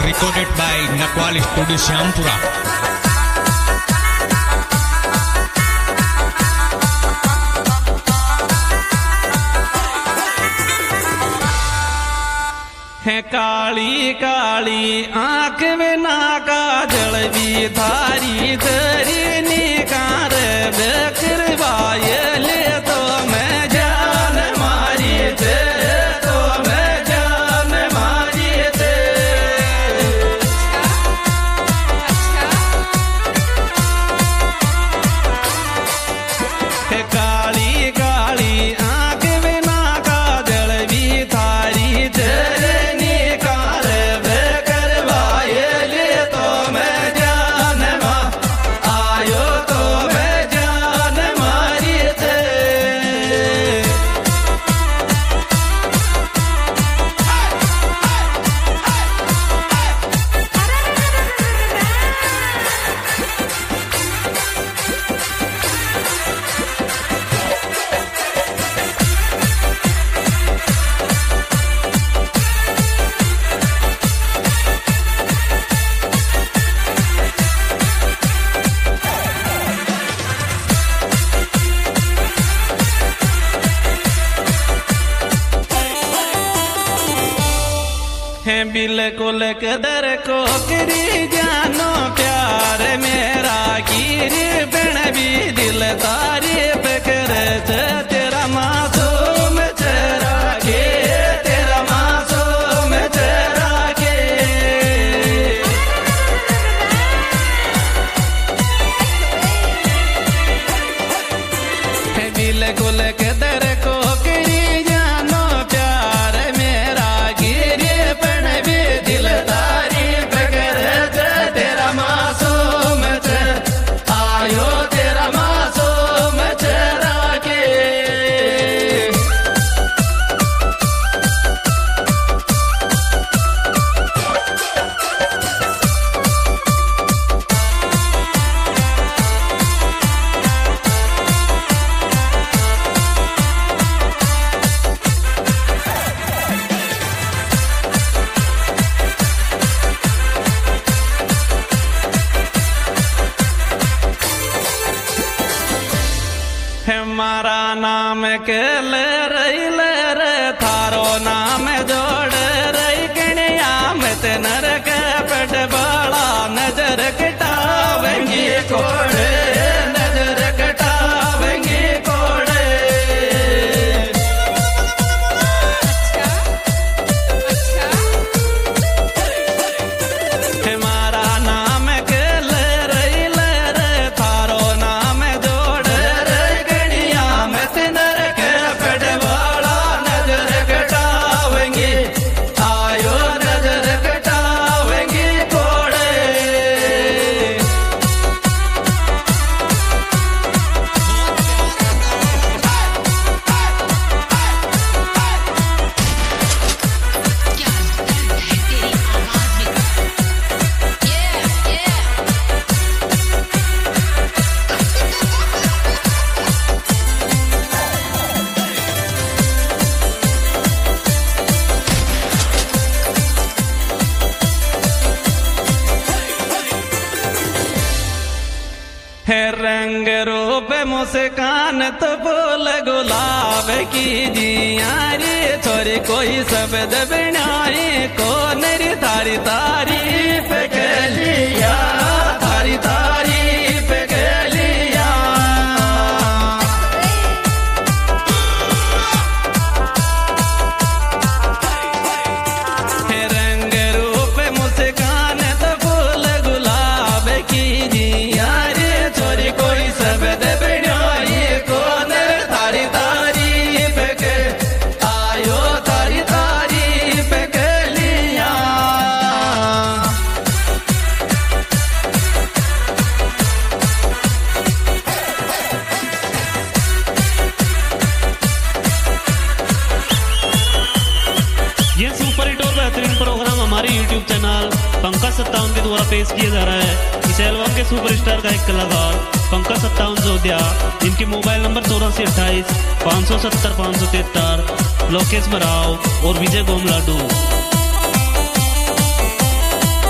recorded by Nakwal Studio Syampura. है काली काली आंख में नाका जलवी धारी दरी निकार बेकर वायले तो मैं जान मारी दे तो मैं जान मारी दे है काली काली आंख में नाका जलवी धारी दरी बिल्कुल कदर को करी जानो प्यार मेरा गिर बन भी दिल तारीफ करे तेरा मासूम चेहरा के तेरा मासूम चेहरा के बिल्कुल कदर को करी जानो प्यार मेरा गिर दिल तारीफ करे तेरा मासूम आयो तेरा मासूम चेहरा के हमारा नाम के ले थारो नाम जोड़ रही कणिया मत नरक पट बड़ा नजर कटावेंगी कोड़े नजर कटावेंगी कोड़े हमारा नाम के ले थारो नाम जोड़ आयो नजर कटावेंगे कोड़े है रंग रूप मुस्कान तो बोल गुलाब की जियारी छोरी कोई शब्द बनाए को नरी तारी तारीफ के लिया तारी तारीफ के लिया है रंग रूप मुस्कान तो बोल गुलाब की जियारी छोरी कोई शब्द बनाई कौन तारी तारीफ के आयो तारी तारीफ के लिया ये सुपर हिट और बेहतरीन प्रोग्राम हमारे YouTube चैनल पंकज 57 के द्वारा पेश किया जा रहा है। इस एल्बम के सुपरस्टार गायक कलाकार पंकज 57 जोधिया, इनके मोबाइल नंबर 8428 570 573, लोकेश मराव और विजय गोमलाडू।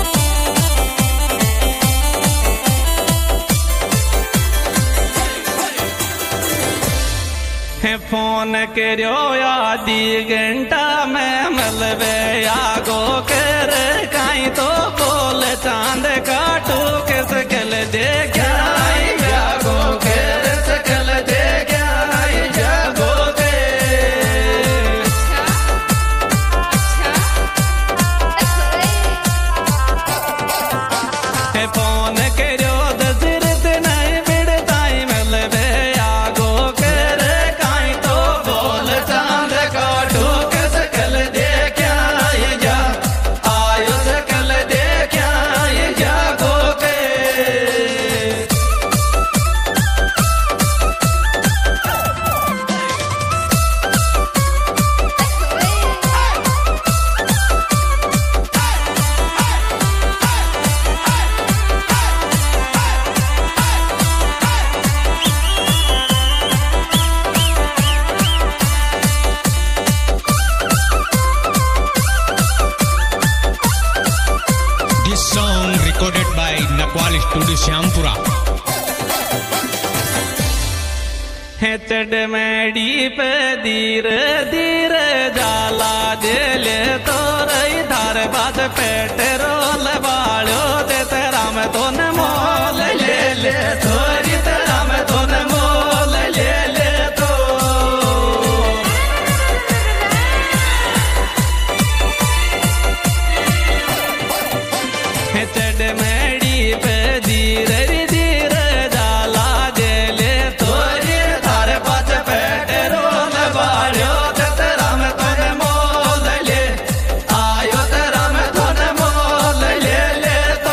है फोन करो आधी घंटा में मलबे आगो कर काई तो बोल चांद काटू के सकल दे क्या जागो कर सकल दे क्या जागो के है फोन करो दसरत नहीं बिड़ताई मलबे आगो कर काई तो बोल चांद काटू के सकल दे क्या जा आयो सकल दे क्या जागो के This song recorded by Nakwal Studio Syampura. है चढ़ मैडी पे धीरे धीरे जाला जेले तो रही धार बाज पेट्रोल वालो दे तेरा में तो न मोल ले ले थोड़ी तेरा में तो न मोल ले ले तो है चढ़ मैडी पे धीरे धीरे जाला जेले थोड़ी धार बाज पेट्रोल वालो दे तेरा में तो न मोल ले आयो तेरा में तो न मोल ले ले तो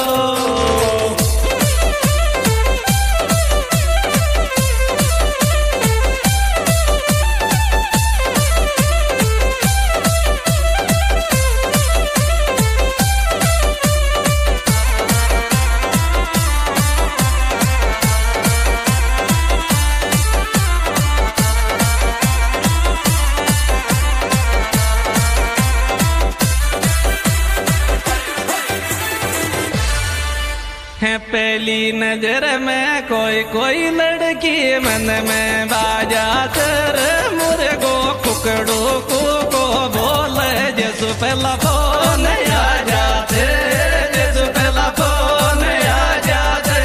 है पहली नजर में कोई कोई लड़की मन में बाजा कर मुर्गो कुकड़ो को बोल जैसु पहला फोन आ जाते जैसु पहला फोन आ जाते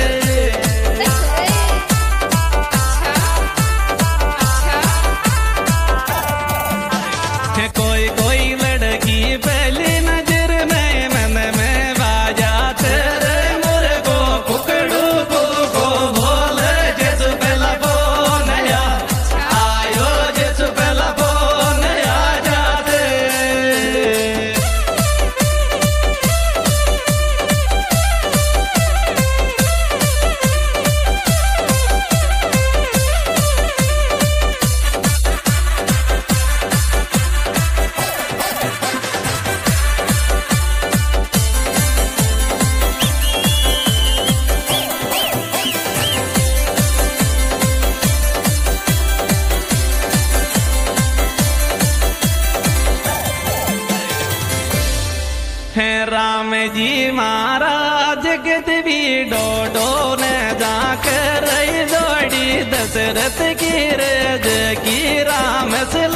है कोई कोई लड़की पहली नजर में मन में बाजा कर मुर्गो कुकड़ो को बोल जैसु पहला फोन आयो जैसु पहला फोन आ जाते है राम जी महाराज गदवी डोडो ने जाकर दौड़ी दशरथ की रज की राम से